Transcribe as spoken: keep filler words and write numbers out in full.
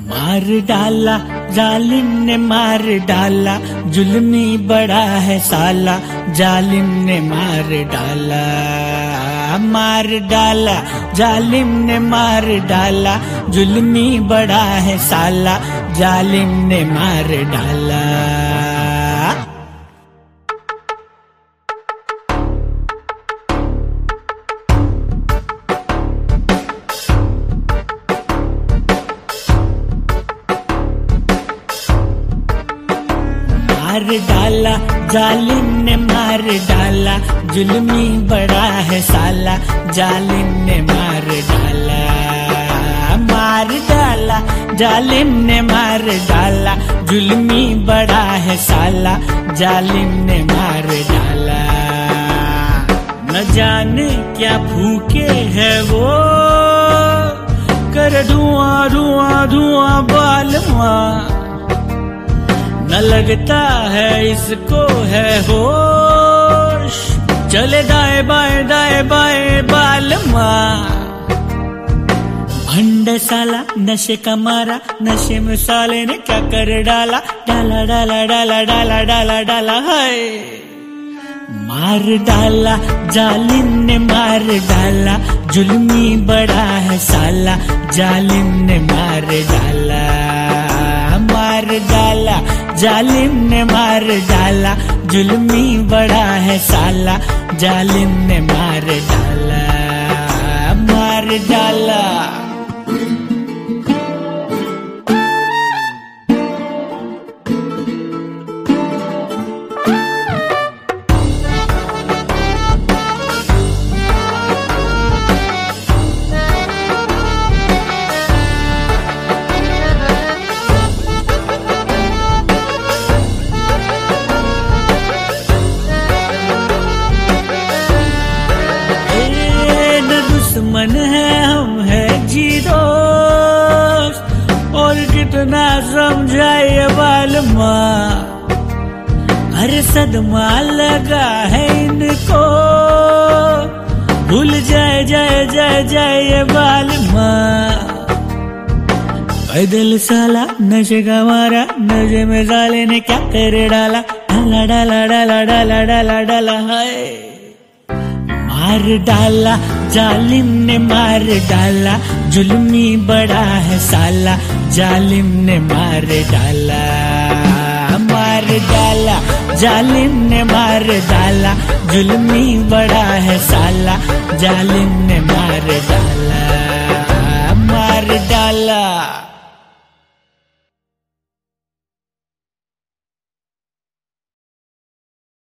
मार डाला जालिम ने मार डाला, जुल्मी बड़ा है साला, जालिम ने मार डाला। मार डाला जालिम ने मार डाला, जुल्मी बड़ा है साला, जालिम ने मार डाला। मार डाला जालिम ने मार डाला, जुल्मी बड़ा है साला, जालिम ने मार डाला। मार डाला जालिम ने मार डाला, जुल्मी बड़ा है साला, जालिम ने मार डाला। न जाने क्या भूखे है वो, कर धुआं धुआं धुआं बालमा, न लगता है इसको है होश, चले दाएं बाएं दाएं बाएं बालमा। भंड साला नशे का मारा, नशे में साले ने क्या कर डाला, डाला डाला डाला डाला डाला डाला है। मार डाला जालिम ने मार डाला, जुल्मी बड़ा है साला, जालिम ने मार डाला। मार डाला जालिम ने मार डाला, जुल्मी बड़ा है साला, जालिम ने मार डाला। मार डाला मन है हम है जी दोस्त, और कितना समझाए बालमा, हर सदमा लगा है इनको, भूल जाए जाए जाए जाए ये बालमा। पैदल साला नशे का मारा, नशे में साले ने क्या कर डाला, डाला डाला डाला डाला डाला डाला है। मार डाला जालिम ने मार डाला, जुल्मी बड़ा है साला, जालिम ने मार डाला। मार डाला जालिम ने मार डाला, जुल्मी बड़ा है साला, जालिम